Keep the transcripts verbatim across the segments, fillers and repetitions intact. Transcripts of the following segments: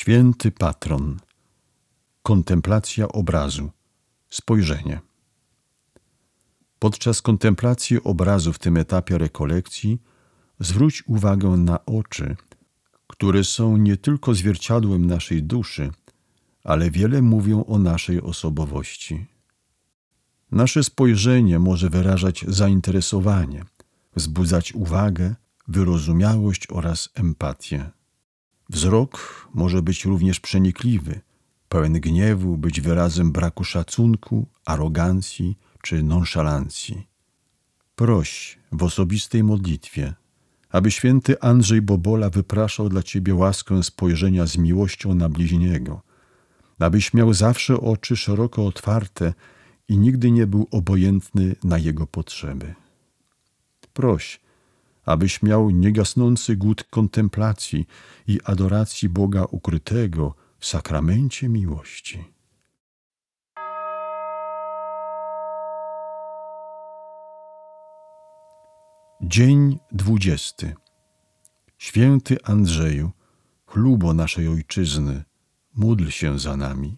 Święty patron. Kontemplacja obrazu. Spojrzenie. Podczas kontemplacji obrazu w tym etapie rekolekcji zwróć uwagę na oczy, które są nie tylko zwierciadłem naszej duszy, ale wiele mówią o naszej osobowości. Nasze spojrzenie może wyrażać zainteresowanie, wzbudzać uwagę, wyrozumiałość oraz empatię. Wzrok może być również przenikliwy, pełen gniewu, być wyrazem braku szacunku, arogancji czy nonszalancji. Proś w osobistej modlitwie, aby święty Andrzej Bobola wypraszał dla Ciebie łaskę spojrzenia z miłością na bliźniego, abyś miał zawsze oczy szeroko otwarte i nigdy nie był obojętny na jego potrzeby. Proś, abyś miał niegasnący głód kontemplacji i adoracji Boga ukrytego w sakramencie miłości. Dzień dwudziesty. Święty Andrzeju, chlubo naszej Ojczyzny, módl się za nami.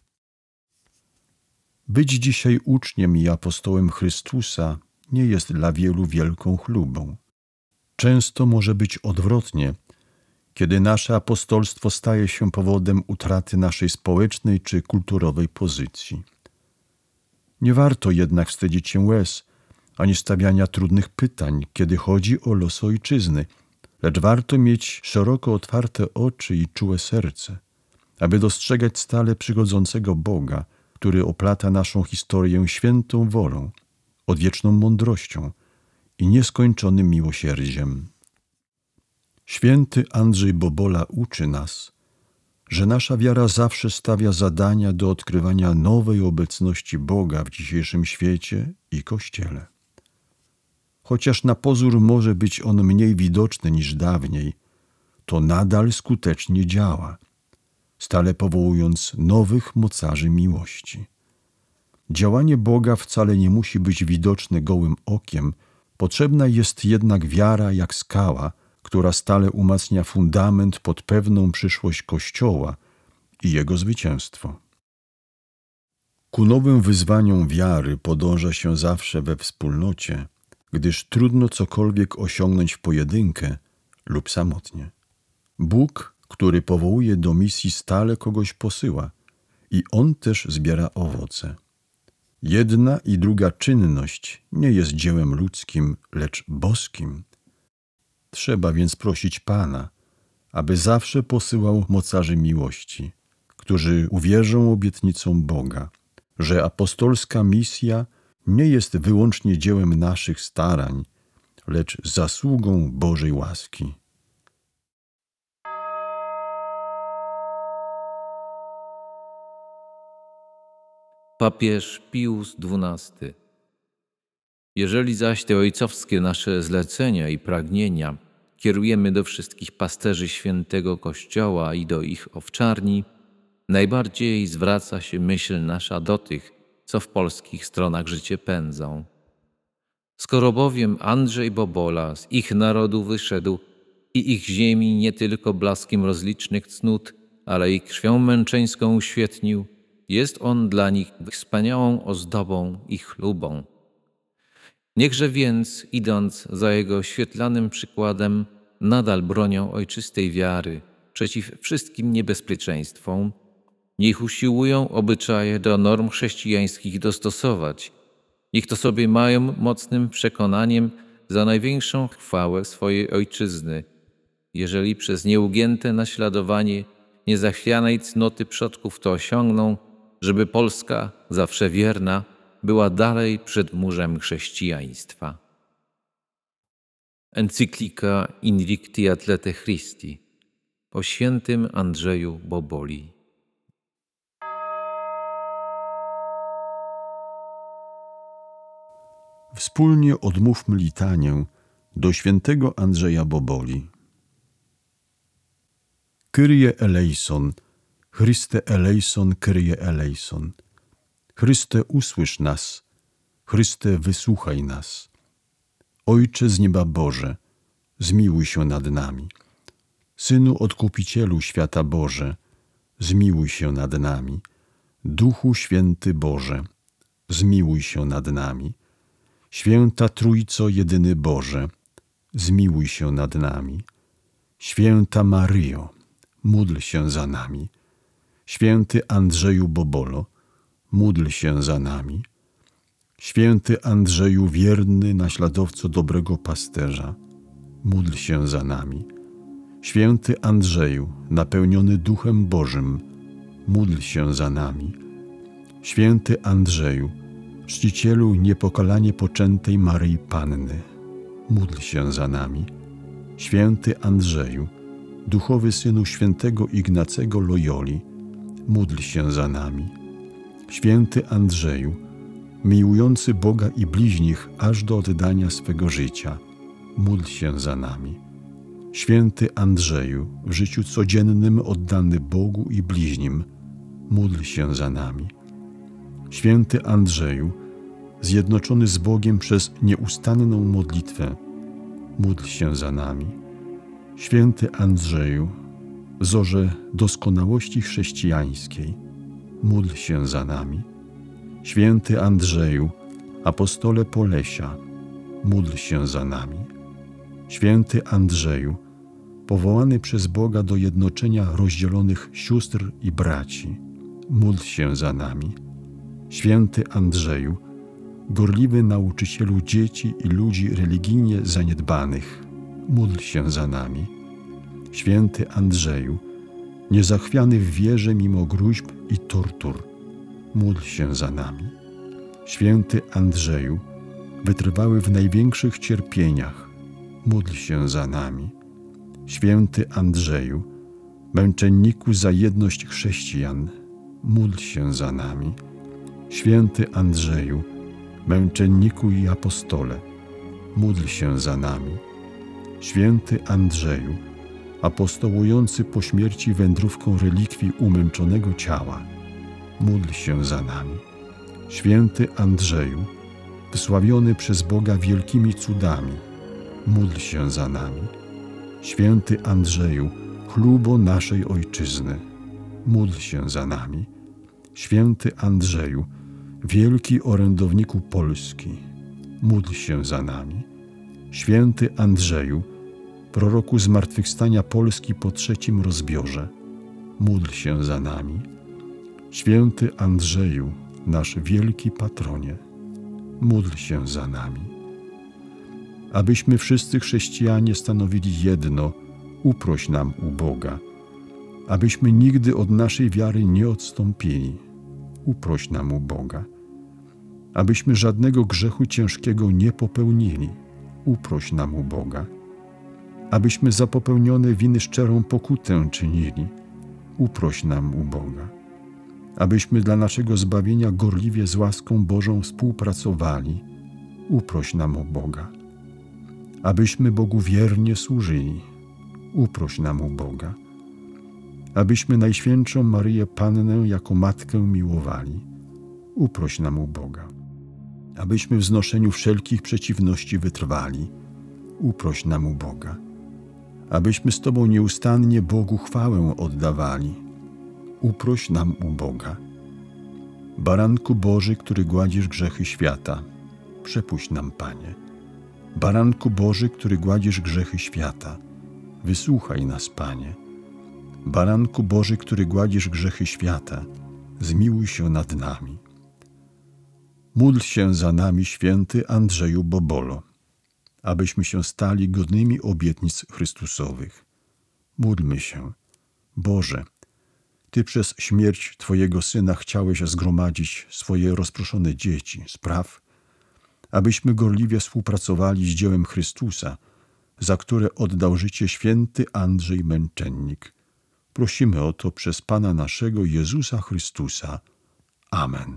Być dzisiaj uczniem i apostołem Chrystusa nie jest dla wielu wielką chlubą. Często może być odwrotnie, kiedy nasze apostolstwo staje się powodem utraty naszej społecznej czy kulturowej pozycji. Nie warto jednak wstydzić się łez, ani stawiania trudnych pytań, kiedy chodzi o los Ojczyzny, lecz warto mieć szeroko otwarte oczy i czułe serce, aby dostrzegać stale przychodzącego Boga, który oplata naszą historię świętą wolą, odwieczną mądrością i nieskończonym miłosierdziem. Święty Andrzej Bobola uczy nas, że nasza wiara zawsze stawia zadania do odkrywania nowej obecności Boga w dzisiejszym świecie i Kościele. Chociaż na pozór może być on mniej widoczny niż dawniej, to nadal skutecznie działa, stale powołując nowych mocarzy miłości. Działanie Boga wcale nie musi być widoczne gołym okiem, potrzebna jest jednak wiara jak skała, która stale umacnia fundament pod pewną przyszłość Kościoła i jego zwycięstwo. Ku nowym wyzwaniom wiary podąża się zawsze we wspólnocie, gdyż trudno cokolwiek osiągnąć w pojedynkę lub samotnie. Bóg, który powołuje do misji, stale kogoś posyła i On też zbiera owoce. Jedna i druga czynność nie jest dziełem ludzkim, lecz boskim. Trzeba więc prosić Pana, aby zawsze posyłał mocarzy miłości, którzy uwierzą obietnicom Boga, że apostolska misja nie jest wyłącznie dziełem naszych starań, lecz zasługą Bożej łaski. Papież Pius dwunasty. Jeżeli zaś te ojcowskie nasze zlecenia i pragnienia kierujemy do wszystkich pasterzy świętego Kościoła i do ich owczarni, najbardziej zwraca się myśl nasza do tych, co w polskich stronach życie pędzą. Skoro bowiem Andrzej Bobola z ich narodu wyszedł i ich ziemi nie tylko blaskiem rozlicznych cnót, ale i krwią męczeńską uświetnił, jest on dla nich wspaniałą ozdobą i chlubą. Niechże więc, idąc za jego świetlanym przykładem, nadal bronią ojczystej wiary przeciw wszystkim niebezpieczeństwom, niech usiłują obyczaje do norm chrześcijańskich dostosować, niech to sobie mają mocnym przekonaniem za największą chwałę swojej ojczyzny, jeżeli przez nieugięte naśladowanie niezachwianej cnoty przodków to osiągną, żeby Polska, zawsze wierna, była dalej przed murzem chrześcijaństwa. Encyklika Invicti Atlete Christi o świętym Andrzeju Boboli. Wspólnie odmówmy litanię do świętego Andrzeja Boboli. Kyrie eleison, Chryste eleison, Kyrie eleison. Chryste, usłysz nas, Chryste, wysłuchaj nas. Ojcze z nieba Boże, zmiłuj się nad nami. Synu Odkupicielu świata Boże, zmiłuj się nad nami. Duchu Święty Boże, zmiłuj się nad nami. Święta Trójco Jedyny Boże, zmiłuj się nad nami. Święta Maryjo, módl się za nami. Święty Andrzeju Bobolo, módl się za nami. Święty Andrzeju, wierny naśladowco dobrego pasterza, módl się za nami. Święty Andrzeju, napełniony Duchem Bożym, módl się za nami. Święty Andrzeju, czcicielu niepokalanie poczętej Maryi Panny, módl się za nami. Święty Andrzeju, duchowy synu świętego Ignacego Loyoli, módl się za nami. Święty Andrzeju, miłujący Boga i bliźnich aż do oddania swego życia, módl się za nami. Święty Andrzeju, w życiu codziennym oddany Bogu i bliźnim, módl się za nami. Święty Andrzeju, zjednoczony z Bogiem przez nieustanną modlitwę, módl się za nami. Święty Andrzeju, wzorze doskonałości chrześcijańskiej, módl się za nami. Święty Andrzeju, apostole Polesia, módl się za nami. Święty Andrzeju, powołany przez Boga do jednoczenia rozdzielonych sióstr i braci, módl się za nami. Święty Andrzeju, gorliwy nauczycielu dzieci i ludzi religijnie zaniedbanych, módl się za nami. Święty Andrzeju, niezachwiany w wierze mimo gróźb i tortur, módl się za nami. Święty Andrzeju, wytrwały w największych cierpieniach, módl się za nami. Święty Andrzeju, męczenniku za jedność chrześcijan, módl się za nami. Święty Andrzeju, męczenniku i apostole, módl się za nami. Święty Andrzeju, apostołujący po śmierci wędrówką relikwii umęczonego ciała, módl się za nami. Święty Andrzeju, wysławiony przez Boga wielkimi cudami, módl się za nami. Święty Andrzeju, chlubo naszej Ojczyzny, módl się za nami. Święty Andrzeju, wielki orędowniku Polski, módl się za nami. Święty Andrzeju, proroku zmartwychwstania Polski po trzecim rozbiorze, módl się za nami. Święty Andrzeju, nasz wielki patronie, módl się za nami. Abyśmy wszyscy chrześcijanie stanowili jedno, uproś nam u Boga. Abyśmy nigdy od naszej wiary nie odstąpili, uproś nam u Boga. Abyśmy żadnego grzechu ciężkiego nie popełnili, uproś nam u Boga. Abyśmy za popełnione winy szczerą pokutę czynili, uproś nam u Boga. Abyśmy dla naszego zbawienia gorliwie z łaską Bożą współpracowali, uproś nam u Boga. Abyśmy Bogu wiernie służyli, uproś nam u Boga. Abyśmy Najświętszą Maryję Pannę jako Matkę miłowali, uproś nam u Boga. Abyśmy w znoszeniu wszelkich przeciwności wytrwali, uproś nam u Boga. Abyśmy z Tobą nieustannie Bogu chwałę oddawali, uproś nam u Boga. Baranku Boży, który gładzisz grzechy świata, przepuść nam, Panie. Baranku Boży, który gładzisz grzechy świata, wysłuchaj nas, Panie. Baranku Boży, który gładzisz grzechy świata, zmiłuj się nad nami. Módl się za nami, święty Andrzeju Bobolo, abyśmy się stali godnymi obietnic Chrystusowych. Módlmy się. Boże, Ty przez śmierć Twojego Syna chciałeś zgromadzić swoje rozproszone dzieci. Spraw, abyśmy gorliwie współpracowali z dziełem Chrystusa, za które oddał życie święty Andrzej Męczennik. Prosimy o to przez Pana naszego Jezusa Chrystusa. Amen.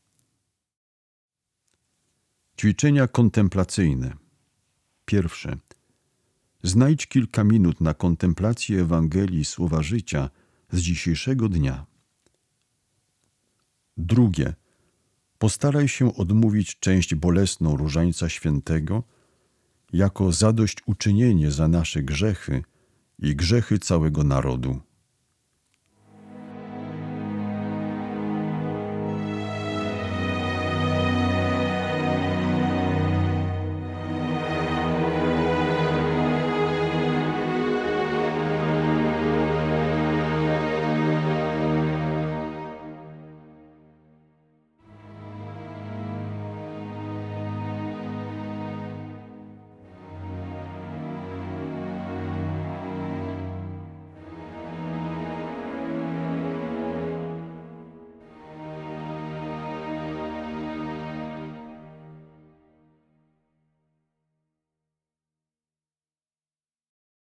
Ćwiczenia kontemplacyjne. Pierwsze. Znajdź kilka minut na kontemplację Ewangelii Słowa Życia z dzisiejszego dnia. Drugie. Postaraj się odmówić część bolesną Różańca Świętego jako zadośćuczynienie za nasze grzechy i grzechy całego narodu.